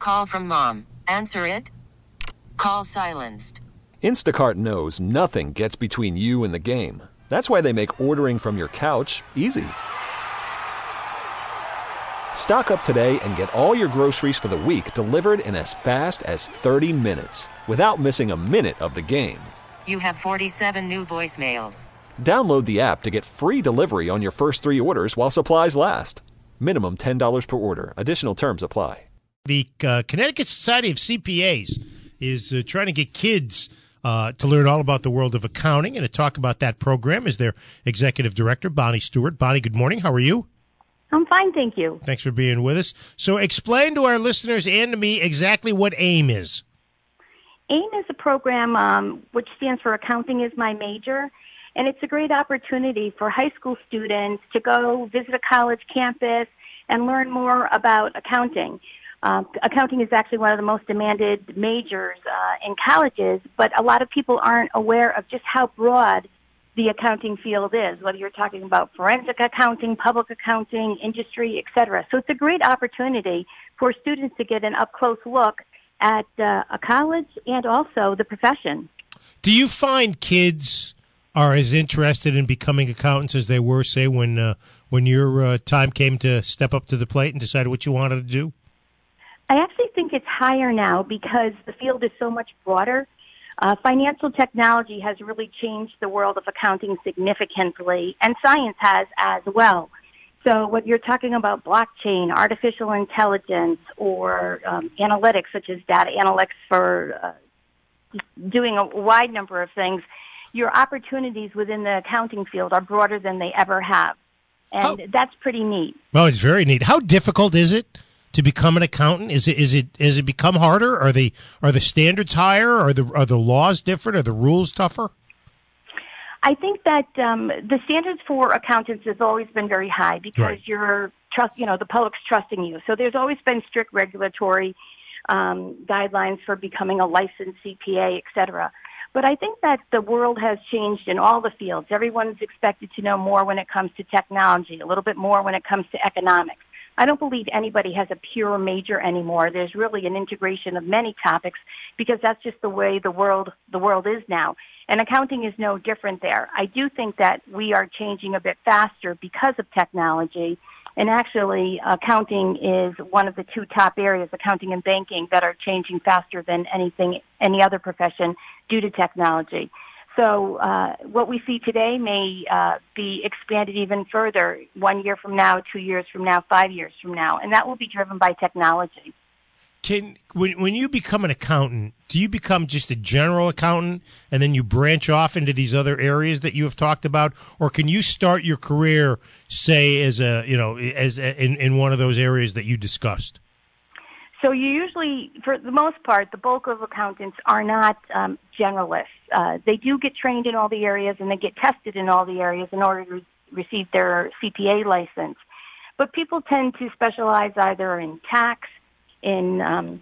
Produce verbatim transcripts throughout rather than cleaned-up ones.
Call from mom. Answer it. Call silenced. Instacart knows nothing gets between you and the game. That's why they make ordering from your couch easy. Stock up today and get all your groceries for the week delivered in as fast as thirty minutes without missing a minute of the game. You have forty-seven new voicemails. Download the app to get free delivery on your first three orders while supplies last. Minimum ten dollars per order. Additional terms apply. The uh, Connecticut Society of C P As is uh, trying to get kids uh, to learn all about the world of accounting, and to talk about that program is their executive director, Bonnie Stewart. Bonnie, good morning. How are you? I'm fine, thank you. Thanks for being with us. So explain to our listeners and to me exactly what AIM is. AIM is a program um, which stands for Accounting is My Major, and it's a great opportunity for high school students to go visit a college campus and learn more about accounting. Uh, accounting is actually one of the most demanded majors uh, in colleges, but a lot of people aren't aware of just how broad the accounting field is, whether you're talking about forensic accounting, public accounting, industry, et cetera. So it's a great opportunity for students to get an up-close look at uh, a college and also the profession. Do you find kids are as interested in becoming accountants as they were, say, when uh, when your uh, time came to step up to the plate and decide what you wanted to do? I actually think it's higher now because the field is so much broader. Uh, financial technology has really changed the world of accounting significantly, and science has as well. So what you're talking about, blockchain, artificial intelligence, or um, analytics, such as data analytics for uh, doing a wide number of things, your opportunities within the accounting field are broader than they ever have. And How, that's pretty neat. Well, it's very neat. How difficult is it to become an accountant? Is it is it is it become harder? Are the are the standards higher? Are the are the laws different? Are the rules tougher? I think that um, the standards for accountants has always been very high because Right. you're trust, you know, the public's trusting you. So there's always been strict regulatory um, guidelines for becoming a licensed C P A, et cetera. But I think that the world has changed in all the fields. Everyone's expected to know more when it comes to technology, a little bit more when it comes to economics. I don't believe anybody has a pure major anymore. There's really an integration of many topics because that's just the way the world the world is now. And accounting is no different there. I do think that we are changing a bit faster because of technology. And actually, accounting is one of the two top areas, accounting and banking, that are changing faster than anything, any other profession due to technology. So uh, what we see today may uh, be expanded even further one year from now, two years from now, five years from now, and that will be driven by technology. Can when when you become an accountant, do you become just a general accountant and then you branch off into these other areas that you have talked about, or can you start your career, say, as a you know as a, in in one of those areas that you discussed? So you usually, for the most part, the bulk of accountants are not um, generalists. Uh, they do get trained in all the areas and they get tested in all the areas in order to re- receive their C P A license. But people tend to specialize either in tax, in um,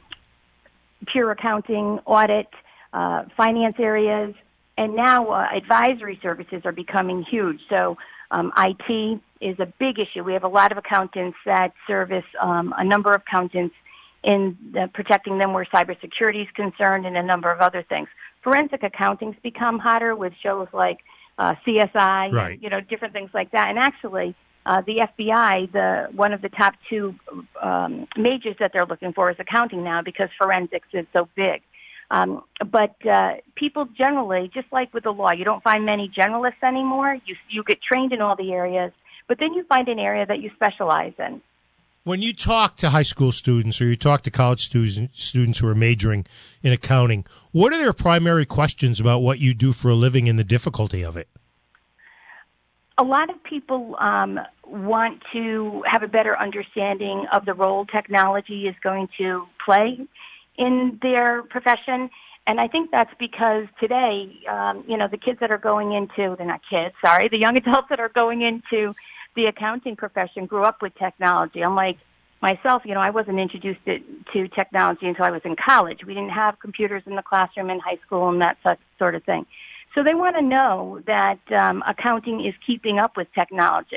pure accounting, audit, uh, finance areas, and now uh, advisory services are becoming huge. So um, I T is a big issue. We have a lot of accountants that service um, a number of accountants in uh, protecting them where cybersecurity is concerned and a number of other things. Forensic accounting's become hotter with shows like uh, C S I, Right. and, you know, different things like that. And actually, uh, the F B I, the one of the top two um, majors that they're looking for is accounting now because forensics is so big. Um, but uh, people generally, just like with the law, you don't find many generalists anymore. You you get trained in all the areas, but then you find an area that you specialize in. When you talk to high school students or you talk to college students students who are majoring in accounting, what are their primary questions about what you do for a living and the difficulty of it? A lot of people um, want to have a better understanding of the role technology is going to play in their profession. And I think that's because today, um, you know, the kids that are going into, they're not kids, sorry, the young adults that are going into the accounting profession grew up with technology. Unlike myself, you know, I wasn't introduced to, to technology until I was in college. We didn't have computers in the classroom in high school and that such sort of thing. So they want to know that um, accounting is keeping up with technology.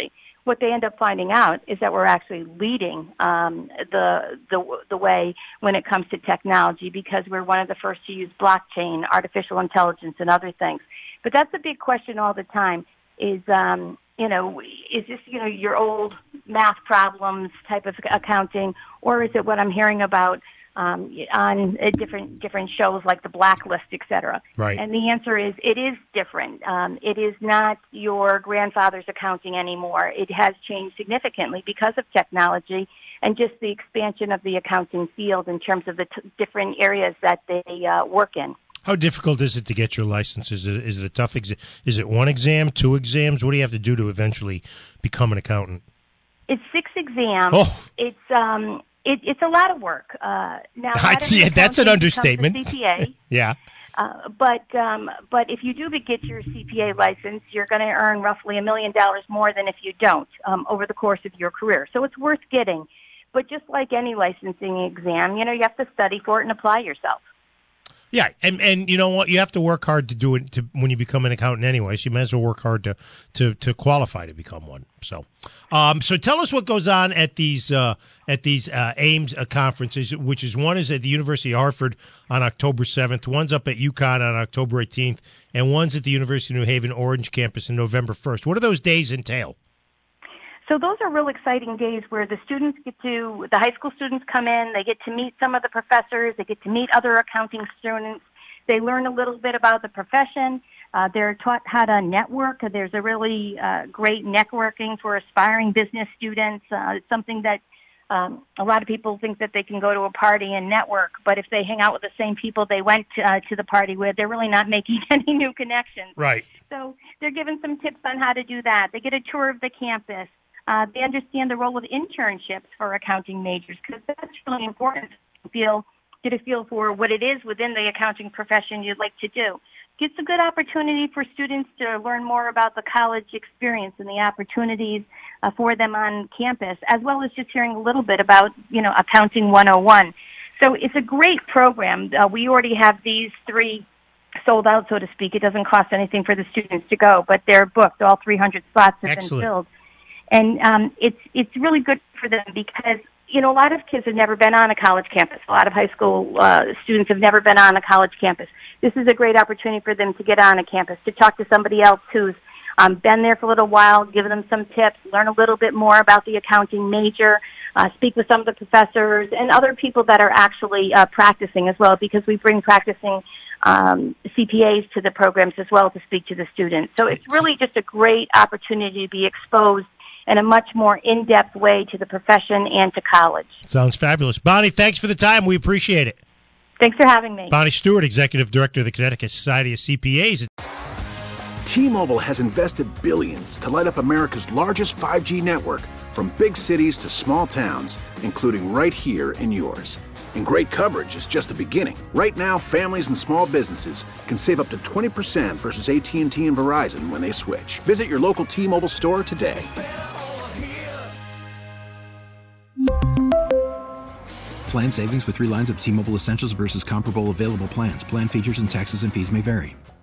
what they end up finding out is that we're actually leading um, the, the the way when it comes to technology, because we're one of the first to use blockchain, artificial intelligence, and other things. But that's a big question all the time is, um, you know, is this, you know, your old math problems type of accounting, or is it what I'm hearing about um, on uh, different different shows like The Blacklist, et cetera? Right. And the answer is it is different. Um, it is not your grandfather's accounting anymore. It has changed significantly because of technology and just the expansion of the accounting field in terms of the t- different areas that they uh, work in. How difficult is it to get your license? Is it, is it a tough exam? Is it one exam, two exams? What do you have to do to eventually become an accountant? It's six exams. Oh. It's um, it, it's a lot of work. Uh, now, I'd see, that's an understatement. C P A. Yeah. Uh, but um, but if you do get your C P A license, you're going to earn roughly a million dollars more than if you don't um, over the course of your career. So it's worth getting. But just like any licensing exam, you know, you have to study for it and apply yourself. Yeah, and and you know what? You have to work hard to do it to, when you become an accountant anyway. So you might as well work hard to to, to qualify to become one. So, um, so tell us what goes on at these uh, at these uh, AIMS uh, conferences, which is one is at the University of Hartford on October seventh, one's up at UConn on October eighteenth, and one's at the University of New Haven Orange campus on November first. What do those days entail? So those are real exciting days where the students get to, the high school students come in, they get to meet some of the professors, they get to meet other accounting students, they learn a little bit about the profession, uh, they're taught how to network. There's a really uh, great networking for aspiring business students. Uh, it's something that um, a lot of people think that they can go to a party and network, but if they hang out with the same people they went to, uh, to the party with, they're really not making any new connections. Right. So they're given some tips on how to do that. They get a tour of the campus. Uh, they understand the role of internships for accounting majors, because that's really important to feel, get a feel for what it is within the accounting profession you'd like to do. It's a good opportunity for students to learn more about the college experience and the opportunities uh, for them on campus, as well as just hearing a little bit about, you know, Accounting one oh one. So it's a great program. Uh, we already have these three sold out, so to speak. It doesn't cost anything for the students to go, but they're booked. All three hundred spots have Excellent. been filled. And um, it's it's really good for them because, you know, a lot of kids have never been on a college campus. A lot of high school uh, students have never been on a college campus. This is a great opportunity for them to get on a campus, to talk to somebody else who's um, been there for a little while, give them some tips, learn a little bit more about the accounting major, uh, speak with some of the professors and other people that are actually uh, practicing as well, because we bring practicing um, C P As to the programs as well to speak to the students. So it's really just a great opportunity to be exposed in a much more in-depth way to the profession and to college. Sounds fabulous. Bonnie, thanks for the time. We appreciate it. Thanks for having me. Bonnie Stewart, Executive Director of the Connecticut Society of C P As. T-Mobile has invested billions to light up America's largest five G network, from big cities to small towns, including right here in yours. And great coverage is just the beginning. Right now, families and small businesses can save up to twenty percent versus A T and T and Verizon when they switch. Visit your local T-Mobile store today. Plan savings with three lines of T-Mobile Essentials versus comparable available plans. Plan features and taxes and fees may vary.